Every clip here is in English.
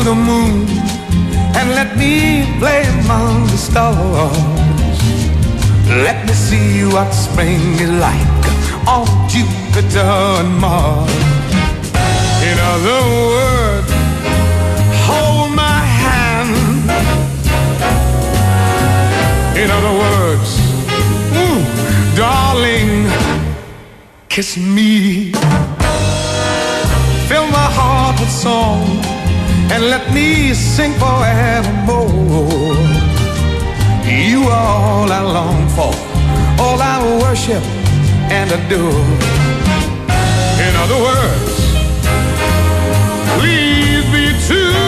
the moon and let me play among the stars. Let me see what spring is like on Jupiter and Mars. In other words, hold my hand. In other words, darling, kiss me. Fill my heart with song and let me sing forevermore. You are all I long for, all I worship and adore. In other words, please be true.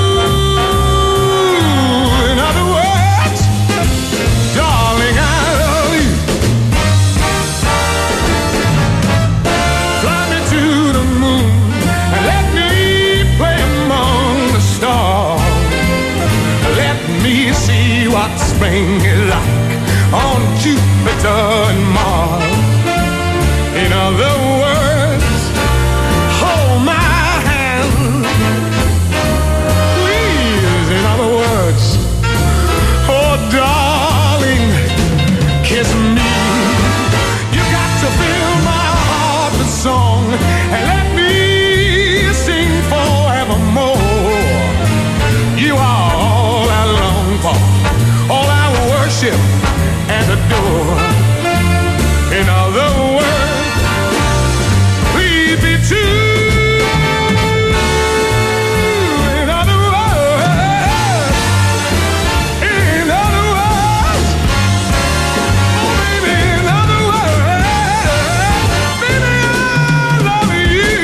In other words, darling, I love you. Fly me to the moon and let me play among the stars. Let me see what spring is like on Jupiter and Mars. In other words, hold my hand. Please, in other words, oh darling, kiss me. You got to fill my heart with song and let me sing forevermore. You are all I long for, all I worship and adore. In other words, please be true. In other words, in other words, oh baby, in other words, baby, I love you.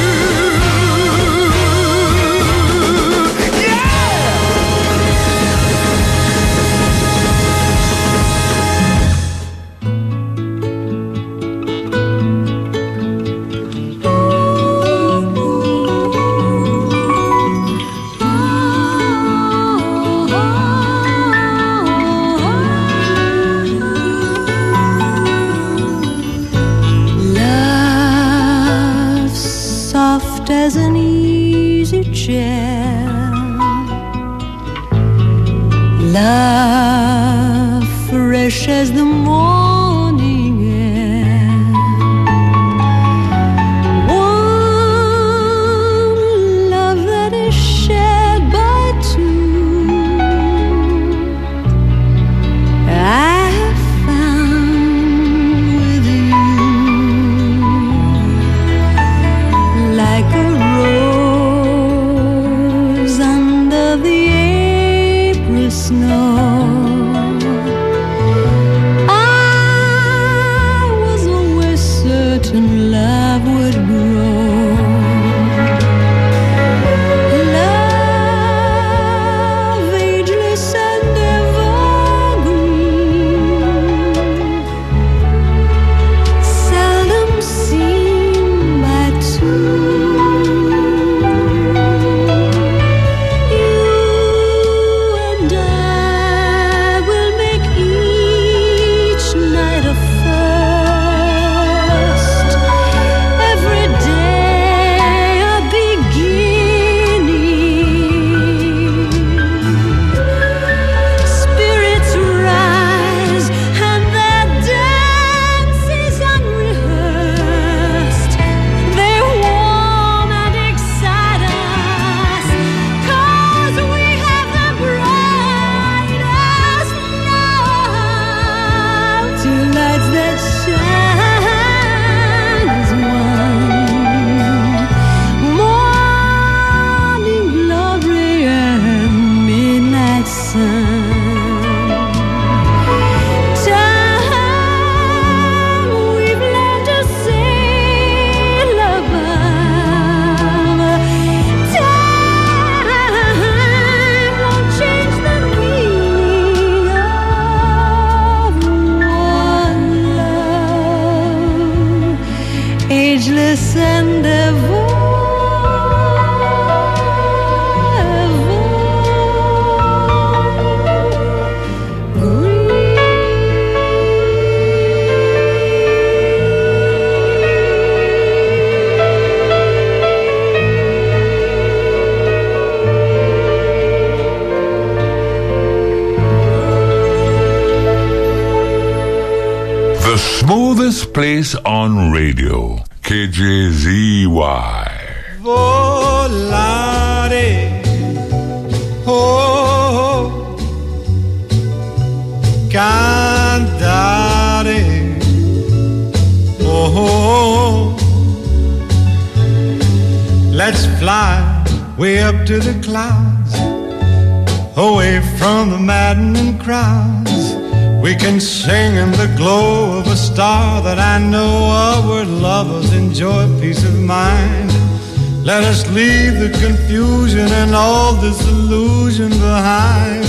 Love soft as an easy chair, love fresh as the morning air, one love that is shared by two. I have found with you, like a rose under the April snow. I was always certain love would grow. Love ageless and evergreen, seldom seen by two. You and I will make each night a first, every day a beginning. Spirits rise and their dance is unrehearsed. They warm and excite us, 'cause we have the brightest night. Two lights that shine as one, morning glory and midnight sun. Time we've learned to sail above. Time won't change the meaning of one love, ageless and ever. smoothest place on radio, KJZY. Volare, oh, cantare, oh, let's fly way up to the clouds, away from the maddening crowds. We can sing in the glow of a star that I know of, where lovers enjoy peace of mind. Let us leave the confusion and all disillusion behind.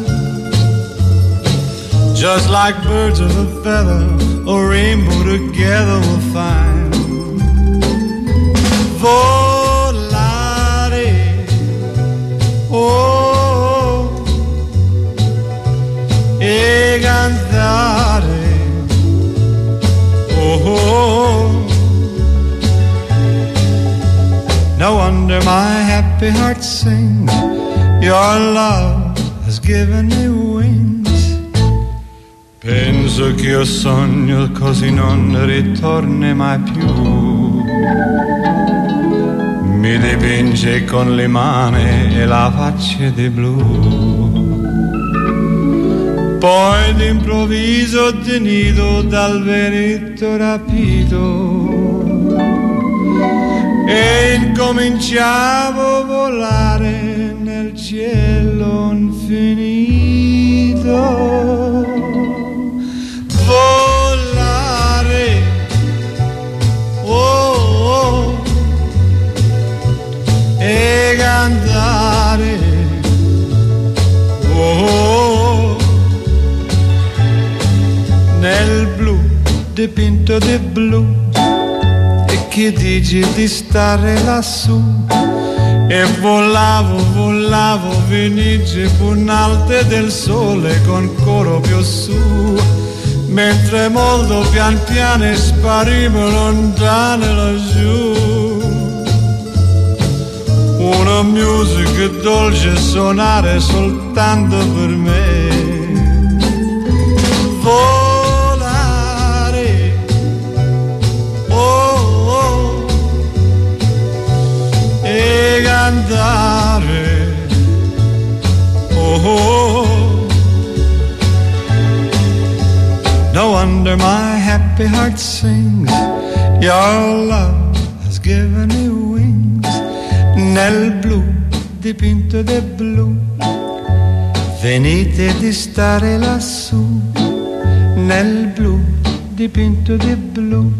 Just like birds of a feather, a rainbow together we'll find. Volare, oh, e cantare, oh. No wonder my happy heart sings. Your love has given me wings. Penso che io sogno così non ritorni mai più. Mi dipinge con le mani e la faccia di blu. Poi d'improvviso tenuto dal vento rapito e incominciavo a volare nel cielo infinito. Volare, oh, oh, e cantare, oh, nel blu dipinto di blu. Che dici di stare lassù? E volavo, venice punalte del sole con coro più su, mentre molto pian piano sparivo lontano laggiù. Una musica dolce suonare soltanto per me. Cantare, oh, no wonder my happy heart sings. Your love has given me wings. Nel blu dipinto di blu, venite di stare lassù. Nel blu dipinto di blu.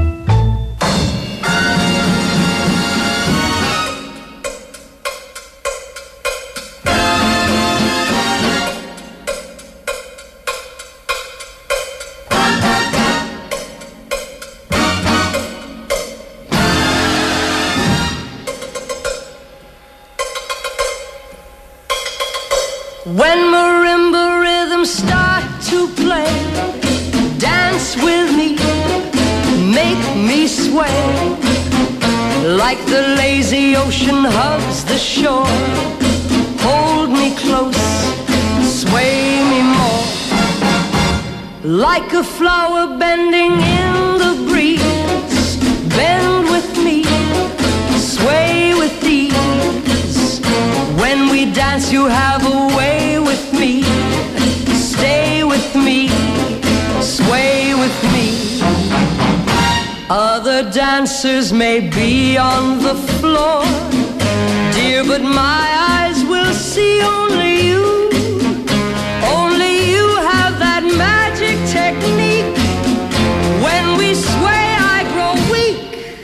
When marimba rhythms start to play, dance with me, make me sway. Like the lazy ocean hugs the shore, hold me close, sway me more. Like a flower bending in the breeze, bend with me, sway with ease. When we dance you have a way with me, stay with me, sway with me. Other dancers may be on the floor, dear, but my eyes will see only you. Only you have that magic technique. When we sway I grow weak.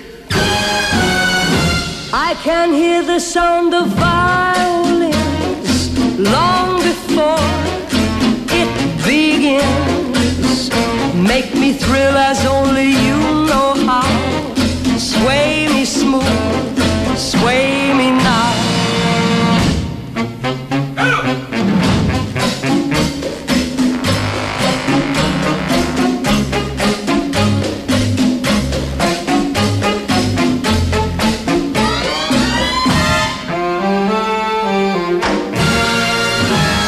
I can hear the sound of violins long before it begins. Make me thrill as only you know how. Sway me smooth, sway me now.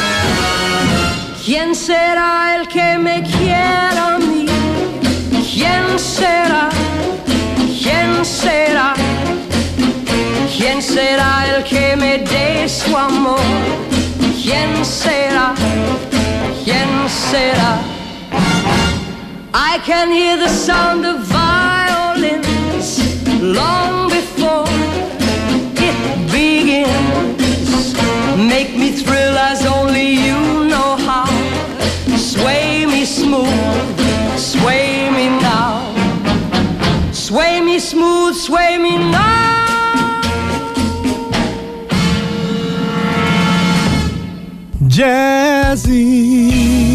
¿Quién será el que me quiera a mí? ¿Quién Quién será el que me dé su amor? ¿Quién será? ¿Quién será? I can hear the sound of violins long before it begins. Make me thrill as only you know how. Sway me smooth, sway me now. Sway me smooth, sway me now. Jazzy,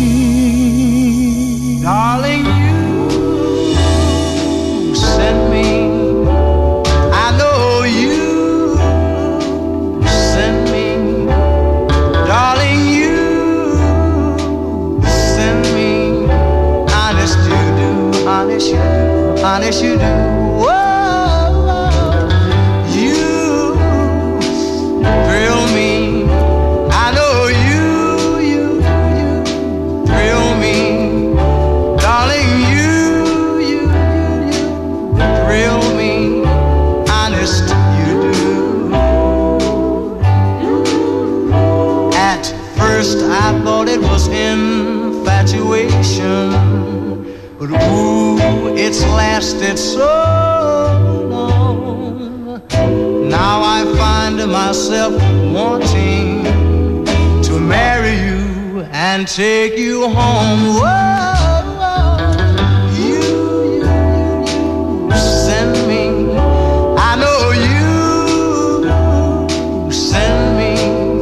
darling, you sent me. I know you sent me. Darling, you sent me. Honest you do, honest you do, honest you do. Whoa, you thrill me. I know you. I thought it was infatuation, but ooh, it's lasted so long. Now I find myself wanting to marry you and take you home. Whoa, you send me. I know you send me.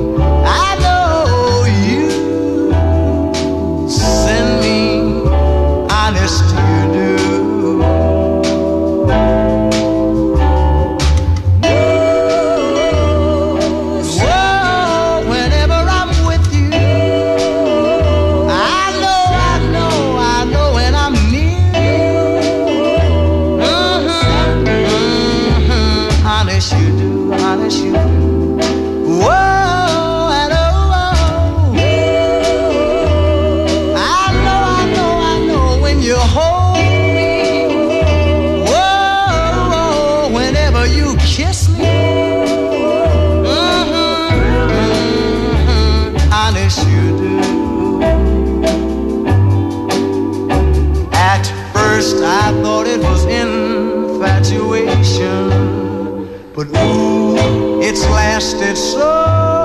I thought it was infatuation, but ooh, it's lasted so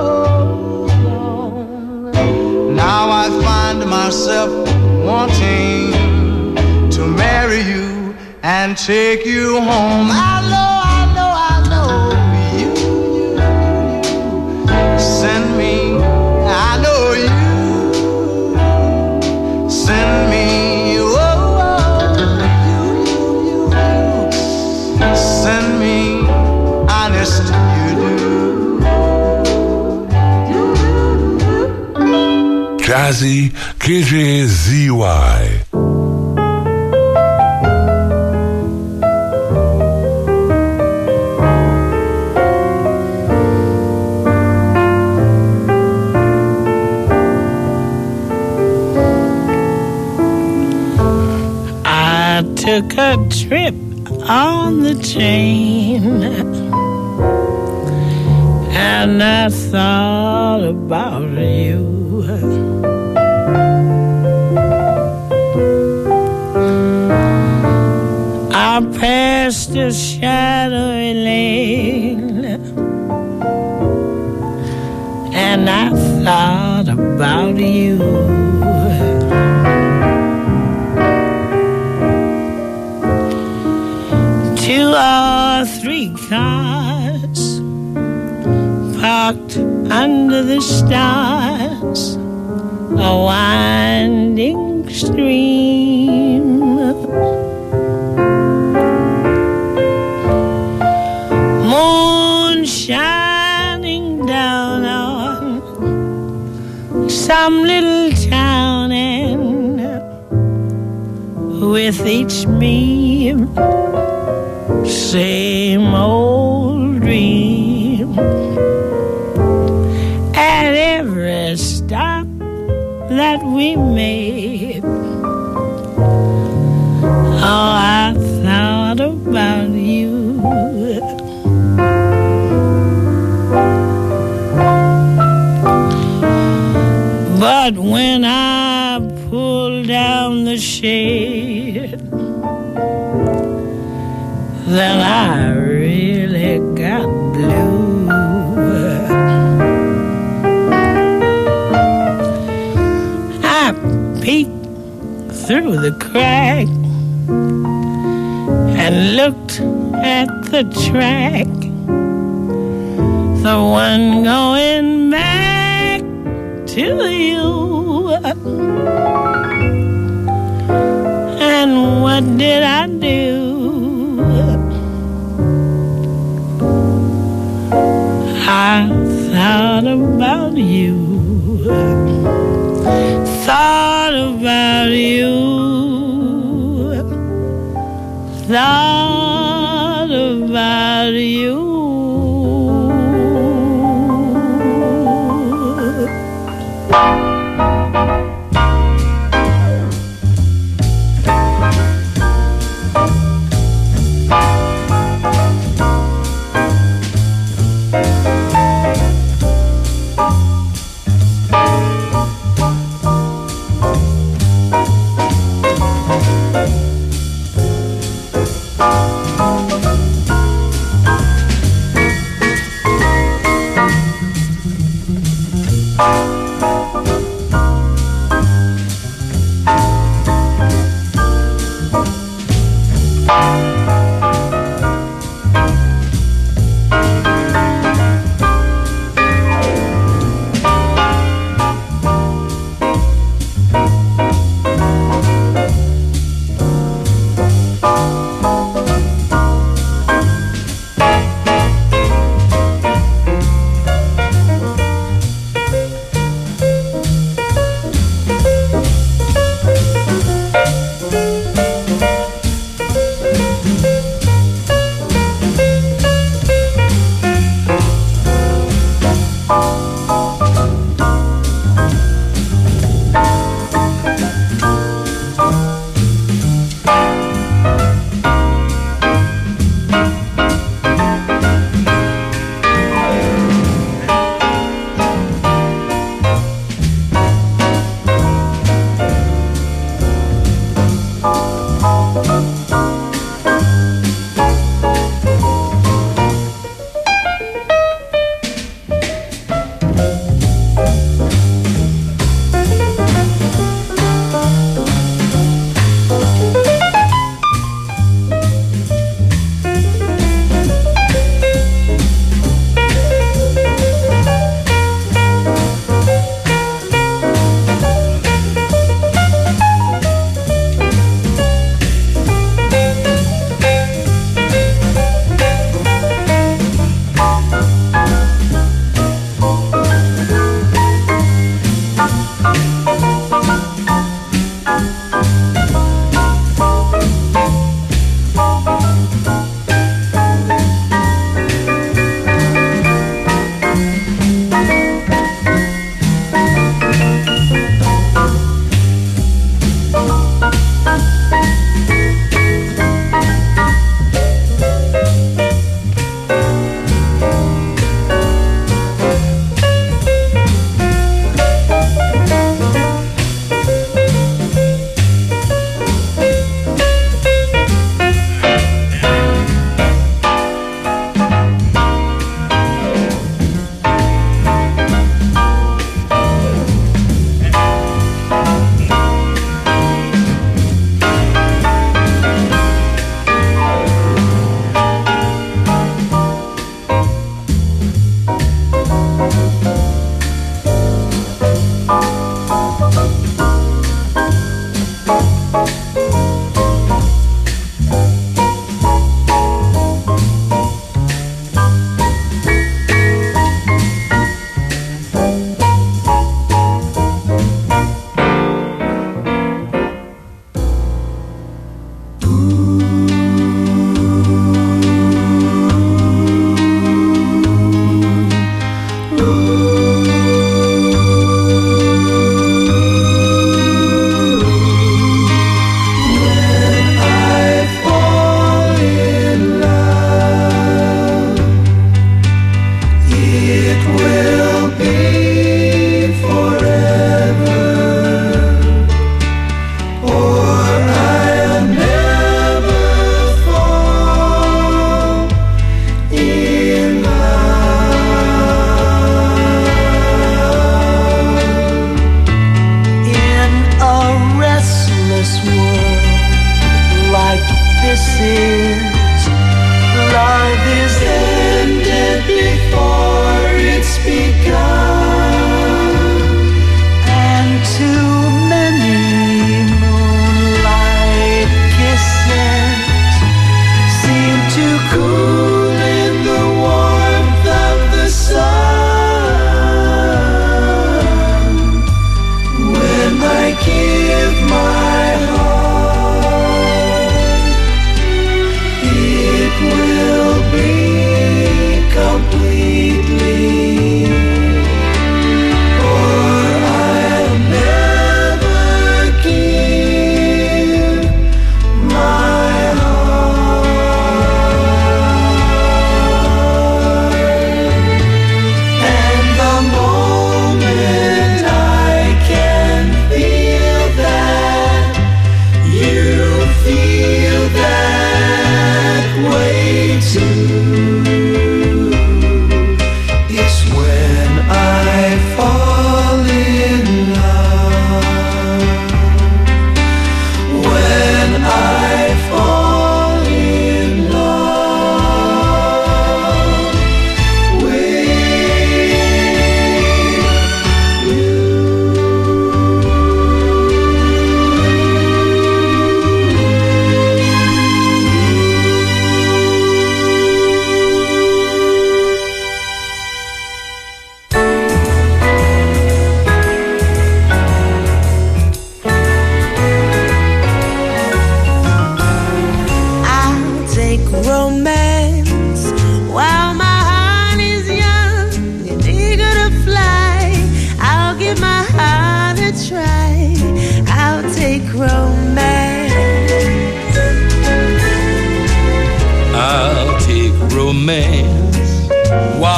long. Now I find myself wanting to marry you and take you home. I know you send me. I know you send me. Send me, honest you do. Jazzy KJZY. I took a trip on the train, and I thought about you. I passed a shadowy lane, and I thought about you. 2 or 3 cars parked under the stars, a winding stream. Moon shining down on some little town, and with each beam same old dream. At every stop that we made, oh, I But when I pulled down the shade, then I really got blue. I peeked through the crack and looked at the track, the one going back to you. And what did I do? I thought about you, thought about you, thought about you.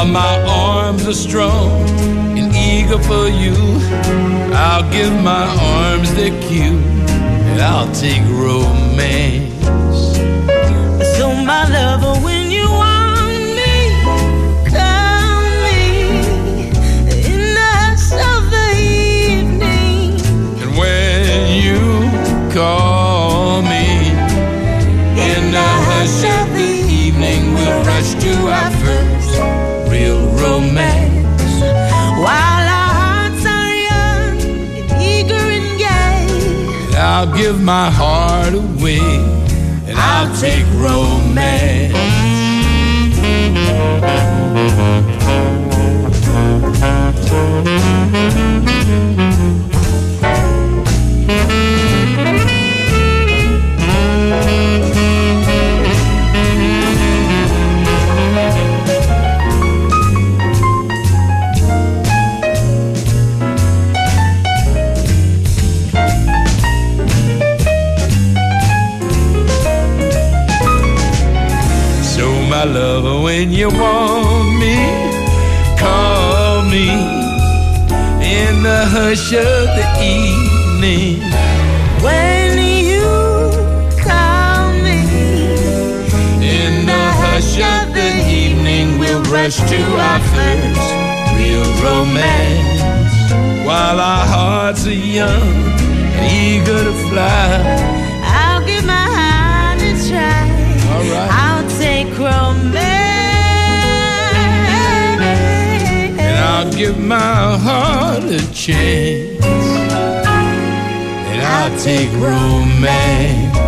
While my arms are strong and eager for you, I'll give my arms their cue, and I'll take romance. So my lover, when you want me, call me in the hush of the evening. And when you call me in the hush of the evening, we'll rush to our first real romance. While our hearts are young and eager and gay, I'll give my heart away, and I'll take romance. My lover, when you want me, call me in the hush of the evening. when you call me In the hush of the evening, we'll rush to our first real romance. While our hearts are young and eager to fly, I'll give my heart a try. all right, I'll take romance. and I'll give my heart a chance, and I'll take romance.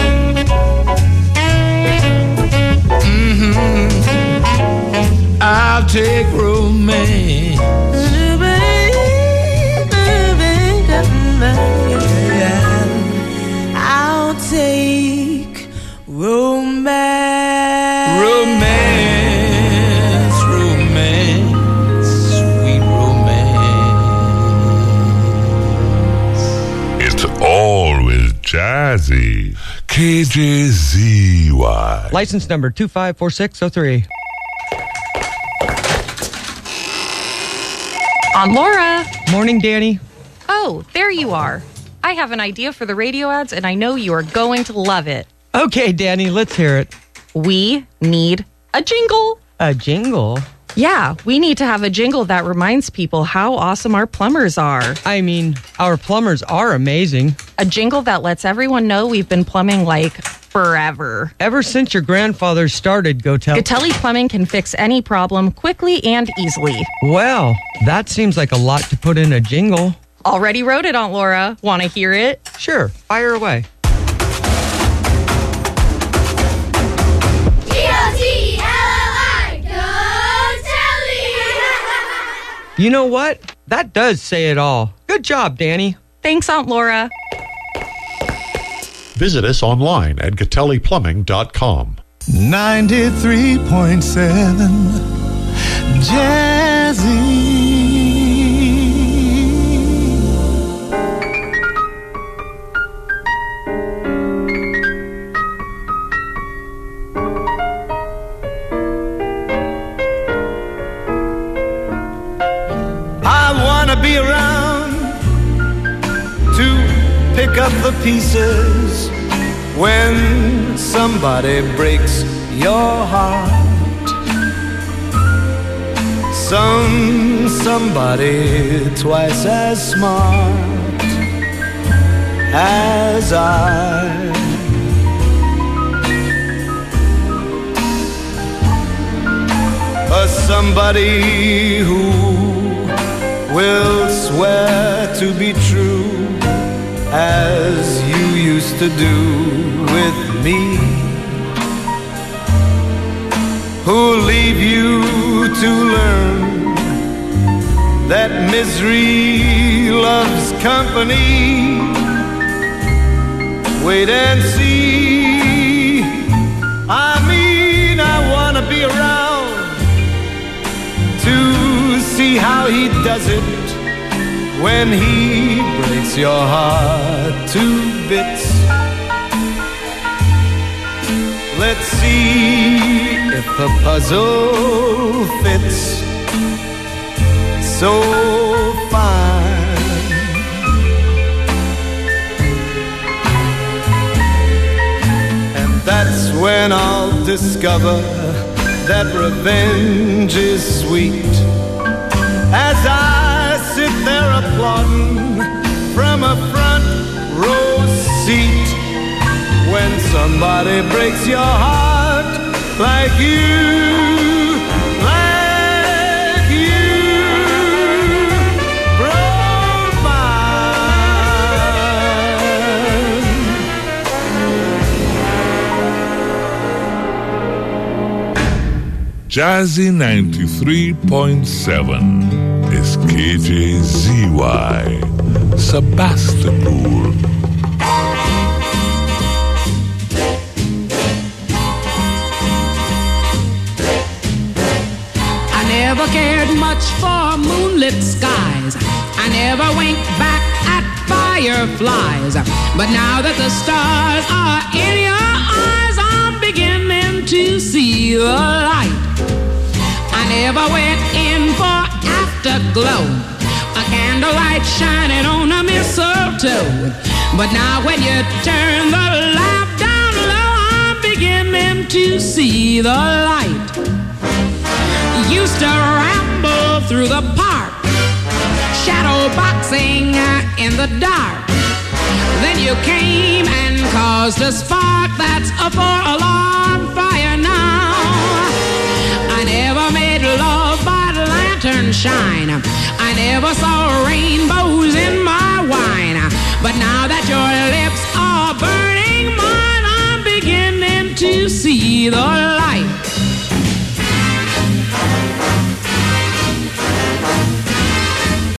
I'll take romance. I'll take romance. Romance, romance, sweet romance. It's always jazzy. KJZY. License number 254603. Aunt Laura. Morning, Danny. Oh, there you are. I have an idea for the radio ads, and I know you are going to love it. Okay, Danny, let's hear it. We need a jingle. A jingle? Yeah, we need to have a jingle that reminds people how awesome our plumbers are. I mean, our plumbers are amazing. A jingle that lets everyone know we've been plumbing like forever. Ever since your grandfather started, Gatelli Plumbing can fix any problem quickly and easily. Well, that seems like a lot to put in a jingle. Already wrote it, Aunt Laura. Want to hear it? Sure, fire away. You know what? That does say it all. Good job, Danny. Thanks, Aunt Laura. Visit us online at GatelliPlumbing.com. 93.7 Jazzy. I wanna be around to pick up the pieces when somebody breaks your heart. Somebody twice as smart as I. Somebody who will swear to be true as you used to do with me, who'll leave you to learn that misery loves company. Wait and see. I mean, I wanna be around to see how he does it when he breaks your heart to bits. Let's see if the puzzle fits so fine. And that's when I'll discover that revenge is sweet, as I sit there applauding from a front row seat, when somebody breaks your heart like you broke mine. Jazzy 93.7 is KJZY, Sebastopol. Never cared much for moonlit skies. I never winked back at fireflies. But now that the stars are in your eyes, I'm beginning to see the light. I never went in for afterglow, a candlelight shining on a mistletoe. But now when you turn the lamp down low, I'm beginning to see the light. Used to ramble through the park, shadow boxing in the dark. Then you came and caused a spark that's a four-alarm fire now. never made love by lantern shine. I never saw a rainbow